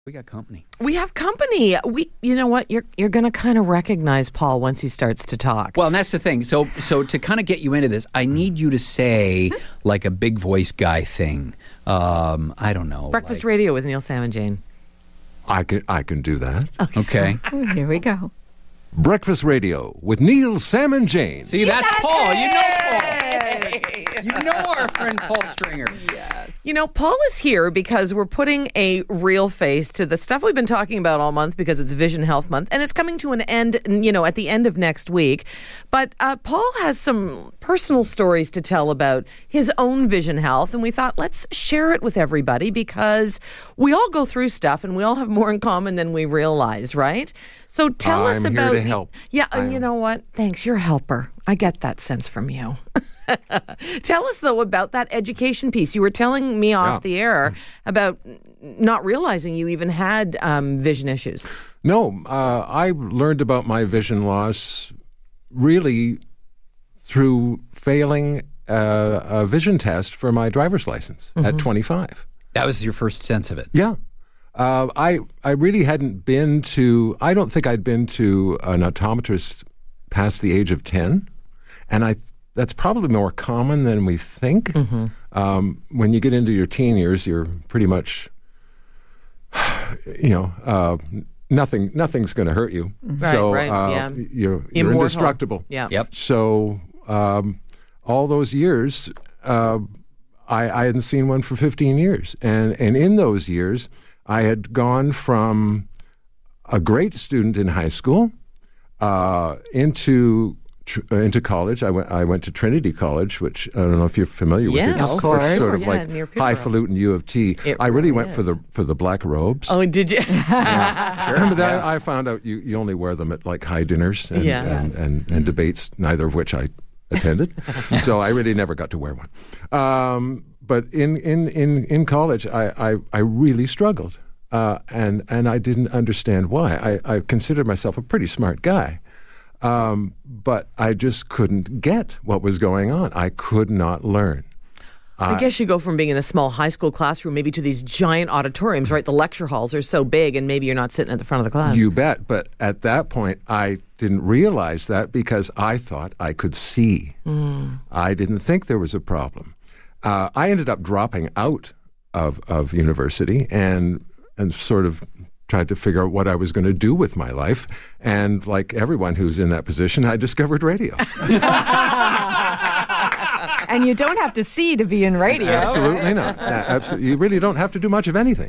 We got company. We have company. You know what? You're going to kind of recognize Paul once he starts to talk. Well, and that's the thing. So to kind of get you into this, I need you to say like a big voice guy thing. I don't know. Breakfast radio with Neil, Sam, and Jane. I can do that. Okay. Here we go. Breakfast Radio with Neil, Sam, and Jane. See, that's Paul. You know Paul. You know our friend Paul Stringer. Yes. You know, Paul is here because we're putting a real face to the stuff we've been talking about all month because it's Vision Health Month, and it's coming to an end, at the end of next week. But Paul has some personal stories to tell about his own vision health, and we thought, let's share it with everybody because we all go through stuff and we all have more in common than we realize, right? So tell us about... I'm here to help. Yeah, and you know what? Thanks, you're a helper. I get that sense from you. Tell us, though, about that education piece. You were telling me off the air about not realizing you even had vision issues. No, I learned about my vision loss really through failing a vision test for my driver's license at 25. That was your first sense of it. Yeah. I really hadn't been to, I don't think I'd been to an optometrist past the age of 10. And that's probably more common than we think. When you get into your teen years, you're pretty much, nothing's going to hurt you. Right, so yeah. You're indestructible. Yeah. Yep. So all those years, I hadn't seen one for 15 years. And in those years, I had gone from a great student in high school into college. I went to Trinity College, which I don't know if you're familiar with. Yes, It's of course. sort of Near like highfalutin U of T. I really went for the black robes. Oh, did you? Remember that? I found out you only wear them at like high dinners and debates, neither of which I attended. So I really never got to wear one. But in college, I really struggled, and I didn't understand why. I considered myself a pretty smart guy. But I just couldn't get what was going on. I could not learn. I guess you go from being in a small high school classroom maybe to these giant auditoriums, right? The lecture halls are so big and maybe you're not sitting at the front of the class. You bet. But at that point, I didn't realize that because I thought I could see. I didn't think there was a problem. I ended up dropping out of university and sort of tried to figure out what I was going to do with my life. And like everyone who's in that position, I discovered radio. And you don't have to see to be in radio. Absolutely not. Absolutely. You really don't have to do much of anything.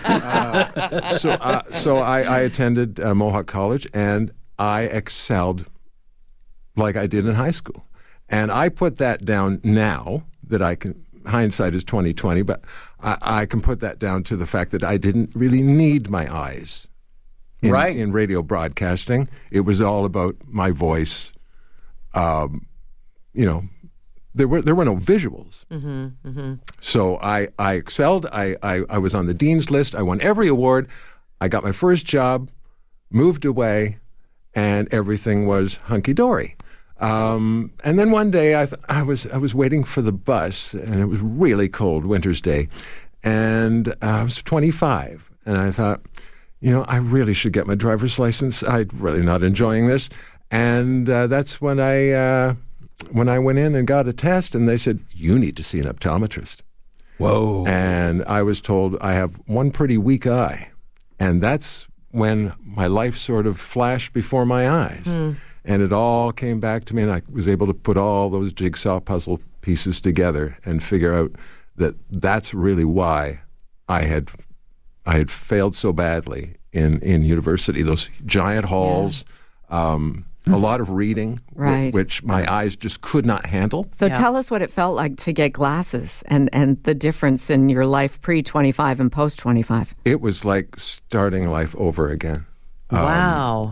So I attended Mohawk College, and I excelled like I did in high school. And I put that down now that I can... Hindsight is 20/20, but I can put that down to the fact that I didn't really need my eyes in radio broadcasting. It was all about my voice. There were no visuals. So I excelled. I was on the dean's list. I won every award. I got my first job, moved away, and everything was hunky-dory. And then one day I was waiting for the bus, and it was really cold, winter's day, and I was 25, and I thought, I really should get my driver's license. I'm really not enjoying this, and that's when I went in and got a test, and they said, you need to see an optometrist. Whoa! And I was told I have one pretty weak eye, and that's when my life sort of flashed before my eyes. And it all came back to me, and I was able to put all those jigsaw puzzle pieces together and figure out that that's really why I had failed so badly in university. Those giant halls, a lot of reading, which my eyes just could not handle. So tell us what it felt like to get glasses and the difference in your life pre-25 and post-25. It was like starting life over again. Wow.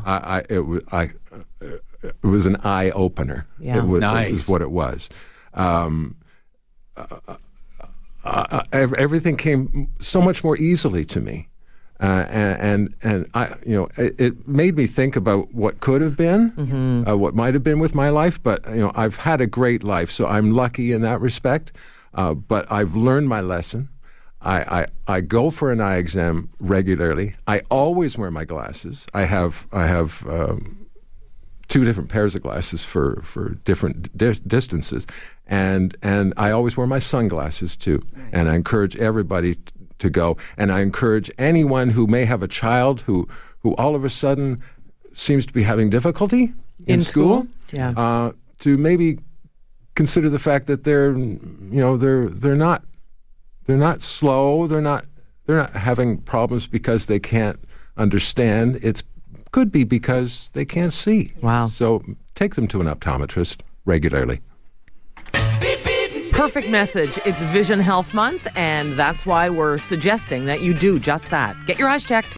It was an eye opener. Yeah. It Nice. was what it was. Everything came so much more easily to me, and I, it made me think about what could have been, what might have been with my life. But I've had a great life, so I'm lucky in that respect. But I've learned my lesson. I go for an eye exam regularly. I always wear my glasses. I have two different pairs of glasses for different distances, and I always wear my sunglasses too. Right. And I encourage everybody to go. And I encourage anyone who may have a child who all of a sudden seems to be having difficulty in school, to maybe consider the fact that they're not slow. They're not having problems because they can't understand. It could be because they can't see. Wow. So take them to an optometrist regularly. Perfect message. It's Vision Health Month, and that's why we're suggesting that you do just that. Get your eyes checked.